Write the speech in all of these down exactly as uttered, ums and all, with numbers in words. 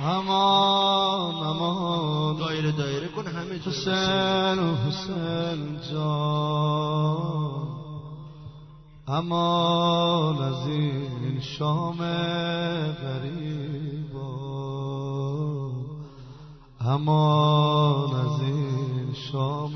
امان امان دایره دایره کن همه جا حسین و حسین جان امان از این شام غریبا امان از این شام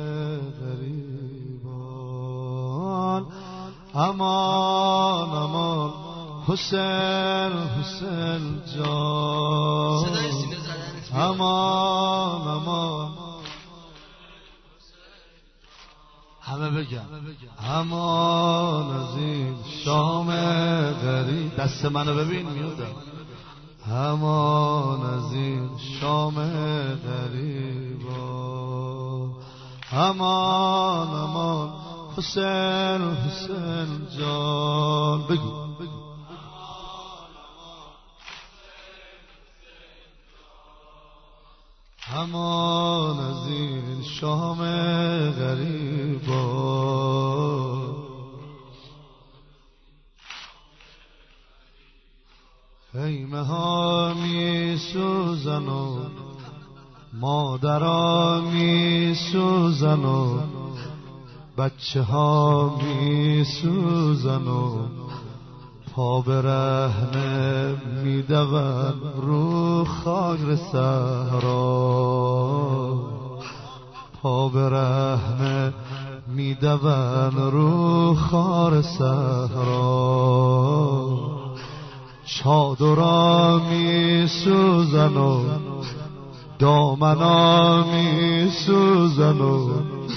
غریبان امان امان حسین حسین جان امان امان همه بگم امان از این شام غریب دست منو ببین میودم امان از این شام غریبا امان امان حسین حسین جان بگو امان از این شام غریبا خیمه ها می سوزن و مادرها می سوزن و بچه ها می سوزن و پا برهنه می دوان رو خاک صحرا پا برهنه می دوان رو خار صحرا چادرها می سوزن و دامنا می سوزن و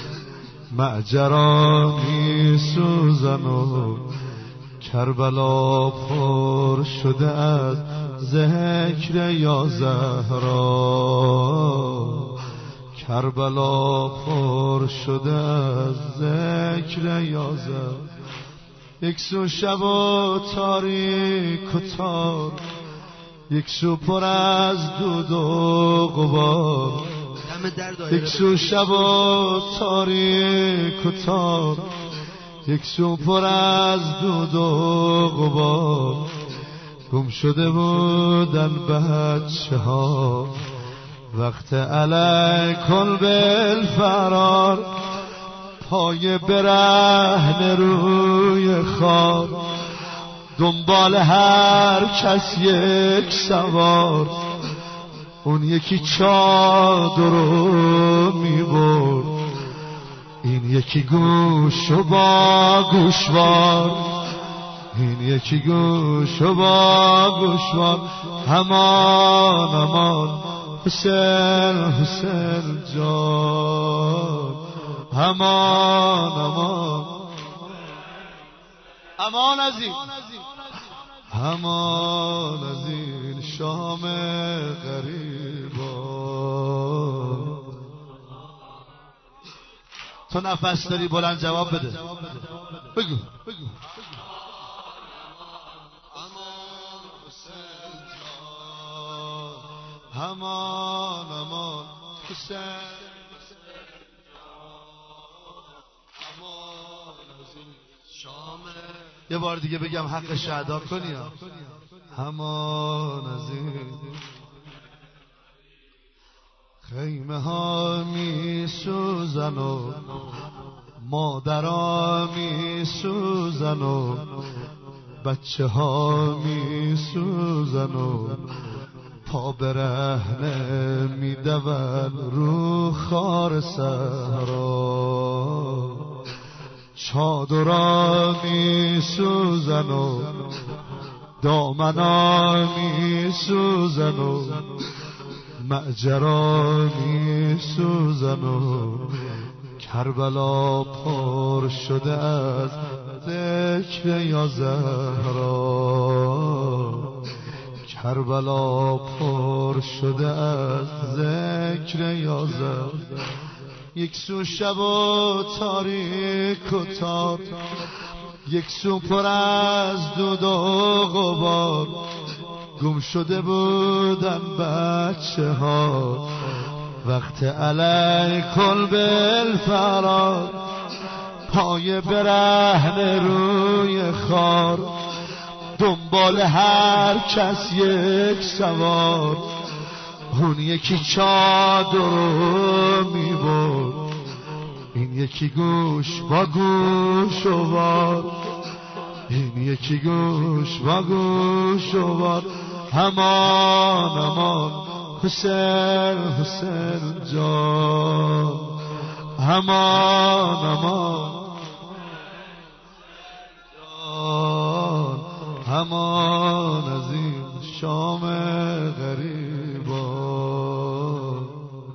معجرا می سوزن و کربلا پر شده از ذکر یا زهرا کربلا پر شده از ذکر یا زهرا یک سو شب و تاریک و تار یک سو پر از دود و غبار یک سو شب و تاریک و تار یک سو پر از دود و غبار گم شده بودن بچه ها وقت علیکم بالفرار پای برهنه روی خار دنبال هر کس یک سوار اون یکی چادر رو میبرد این یکی گوش و با گوشوار این یکی گوش و با گوشوار امان امان حسین حسین جان امان امان امان از این امان از این شام غریبا تو نفس داری بلند جواب بده بگو بگو امان حسین جان امان امان حسین امان از این شام یه بار دیگه بگم حقش ادا کنی امان از این خیمه ها می سوزن و مادرها می سوزن و بچه ها می سوزن و پا برهنه می دوان رو خار صحرا چادرها می سوزن و دامنا می سوزن و معجرا می سوزن و کربلا پر شده از ذکر یا زهرا کربلا پر شده از ذکر یا زهرا یک سو شب و تاریک و تار یک سو پر از دود و غبار گم شده بودن بچه ها وقت علیکم بالفرار پای برهنه روی خار دنبال هر کس یک سوار، اون یکی چادر رو میبرد، این یکی گوش با گوش وار، این یکی گوش با گوش وار. همان همان حسین حسین جان، همان همان جان، همان از این شام غریبان.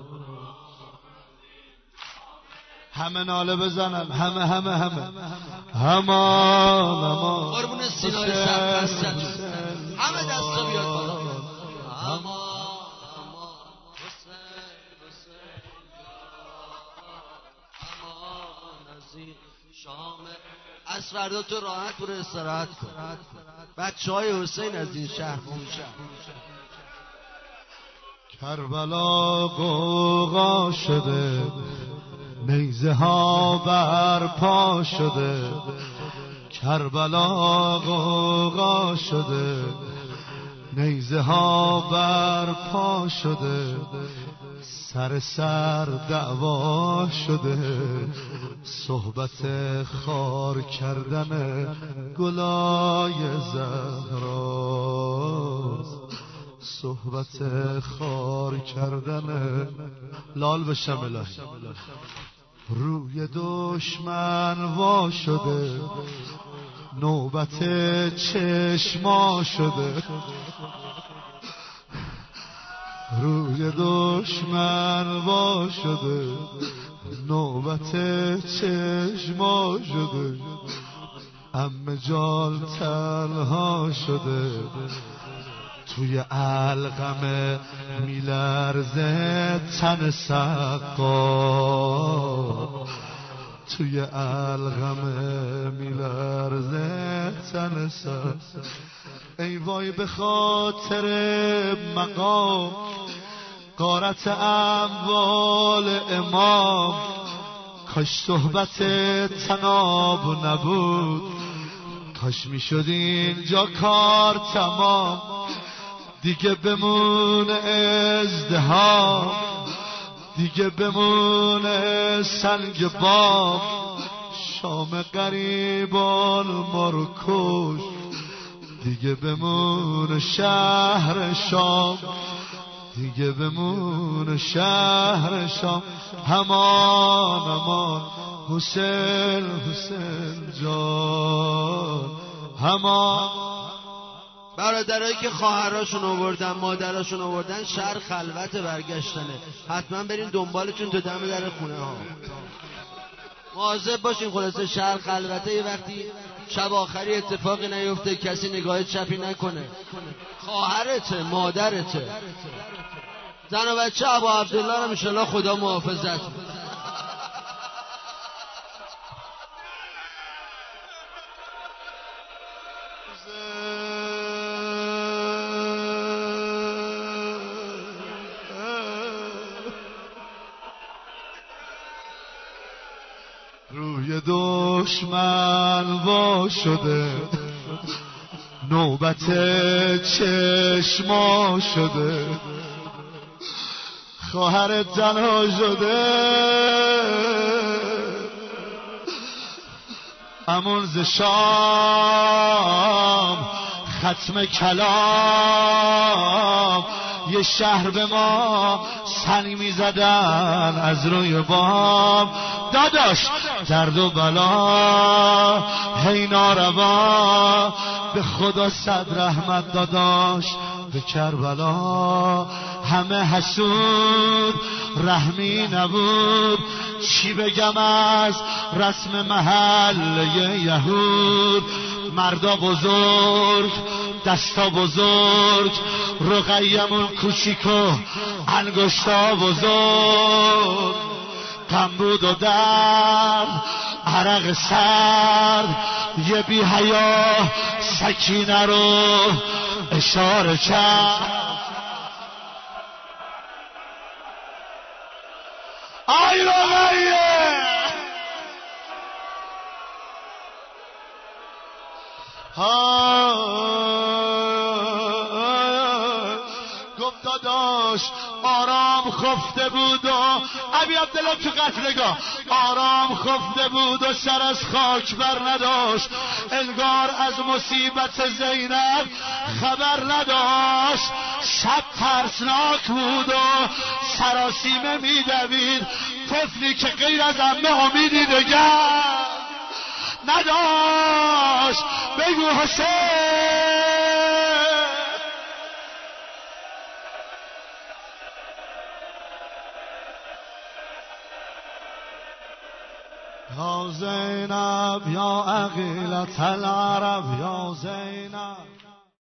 همه ناله بزنن، همه همه همه همان همان قربون سینای سرپستتون، همه دستا بیاد بالا. همان همان حسین حسین همان از این شام. از فردا تو راحت برو استراحت کن. بچه های حسین از این شهر اون کربلا غوغا شده، نیزه ها برپا شده، کربلا غوغا شده، نیزه ها برپا شده، سر سر دعوا شده، صحبت خار کردن گلای زهراست، صحبت خار کردن لال بشم الهی. روی دشمن وا شده، نوبت چشما شده، روی دشمن وا شده، نوبت چشما شده، عمه جان تنها شده، توی علقمه میلرزه تن سقا، توی علقمه میلرزه تن سقا. ای وای به خاطر مقام، غارت اموال امام، کاش صحبت تناب نبود، کاش میشد اینجا کار تمام، دیگه بمونه ازدحام، دیگه بمونه سنگ بام، شام غریبان ما رو کش، دیگه بمونه شهر شام، دیگه بمونه شهر شام. همان همان حسین حسین جان، همان. برادرایی که خواهراشون آوردن، مادراشون آوردن، شهر خلوت برگشتنه، حتما برین دنبالشون تو دم در خونه ها. مواظب باشین، خلاصه شهر خلوته. یه وقتی شب آخری اتفاقی نیفته، کسی نگاه چپی نکنه، خواهرته، مادرته، زن و بچه ابو عبدالله رو انشالله خدا محافظت. روی دشمن وا شده، نوبت چشما شده، خواهر تنها شده، امون ز شام ختم کلام، یه شهر به ما سنگ می زدن از روی بام. داداش درد و بلا هی ناروا، به خدا صد رحمت داداش به کربلا. همه حسود رحمی نبود، چی بگم از رسم محل یهود. مردا بزرگ دستا بزرگ، رقیمون کوچیک و انگشتا بزرگ، غم بود و درد عرق سرد، یه بی حیا سکینه رو اشاره کرد. آی رقیه ها داشت آرام خفته بود و ابی عبدالله تو قتلگاه آرام خفته بود و سر از خاک بر نداشت انگار از مصیبت زینب خبر نداشت شب ترسناک بود و سراسیمه میدوید طفلی که غیر از عمه امیدی دگر نداشت بگو حسین یا زینب یا عقیلة العرب یا زینب